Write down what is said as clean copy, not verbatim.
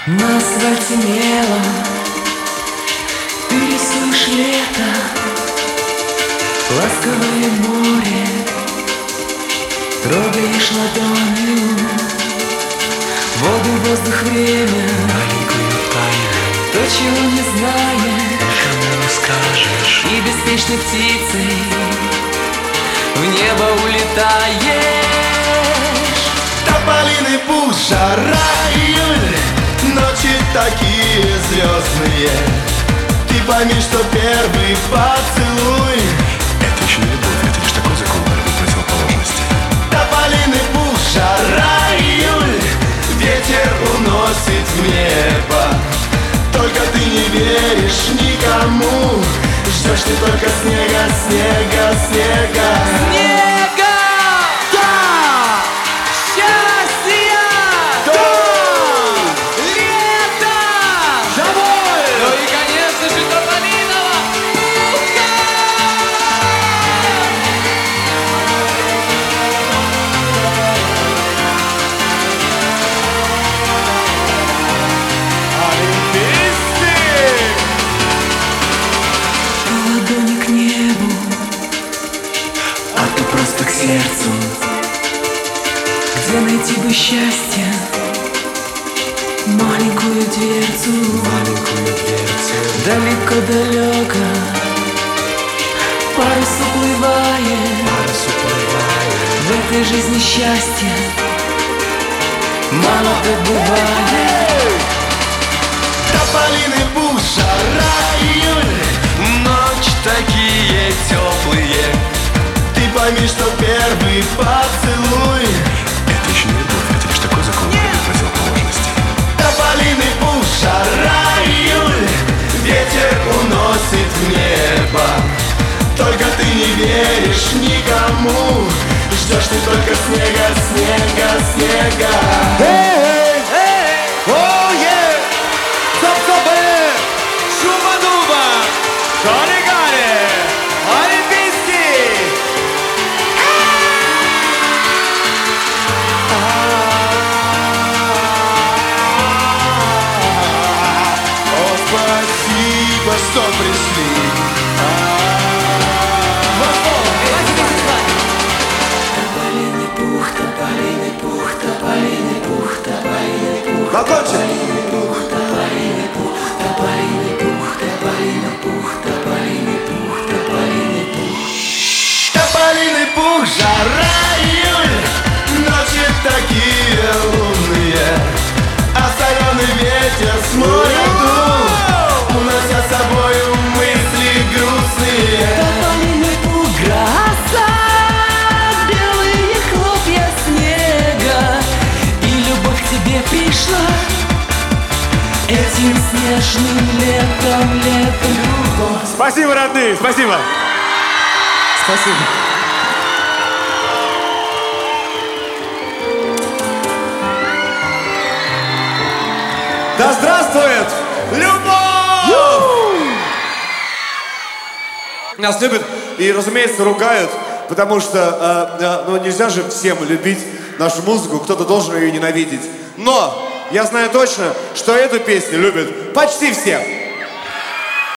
На асфальте мелом ты рисуешь лето, ласковое море трогаешь ладонью, воду, воздух, время, маленькую тайну, то, чего не знаешь, никому не скажешь. и беспечной птицей в небо улетаешь. Тополиный пух, жара, июль, ночи такие звездные. Ты пойми, что первый поцелуй — это еще не любовь, это лишь такой закон борьбы противоположности. тополиный пух, жара, июль, ветер уносит в небо. Только ты не веришь никому, ждешь ты только снега, снега, снега. Снега! Да! Счастья! Да! Лето! Домой! Ну и, конечно же, тополиного пуха! Ладони к небу, а то просто к сердцу. Где найти бы счастье? Маленькую дверцу, далеко-далеко парус уплывает. В этой жизни счастья мало добывает. Тополиный пух, жара, июль, ночь такие теплые. Ты пойми, что первый поцелуй Это еще не любовь, это лишь такой закон борьбы противоположности. тополиный пух, жара, июль, ветер уносит в небо. Только ты не веришь никому, ждешь ты только снега, снега, снега. Спасибо, что пришли. Тополиный пух, тополиный пух, тополиный пух, тополиный пух. Закончим. Тополиный пух, тополиный пух, тополиный пух, тополиный пух, тополиный пух, тополиный пух. Тополиный пух, жара, июль, ночи такие лунные, а соленый ветер с моря дул, унося с собою мысли грустные. Тополиный пух, гроза, белые хлопья снега, и любовь к тебе пришла этим снежным летом, летом. Любовь. Спасибо, родные, спасибо. Спасибо. Да здравствует любовь! Нас любят и, разумеется, ругают, потому что ну, нельзя же всем любить нашу музыку, кто-то должен ее ненавидеть. Но я знаю точно, что эту песню любят почти все.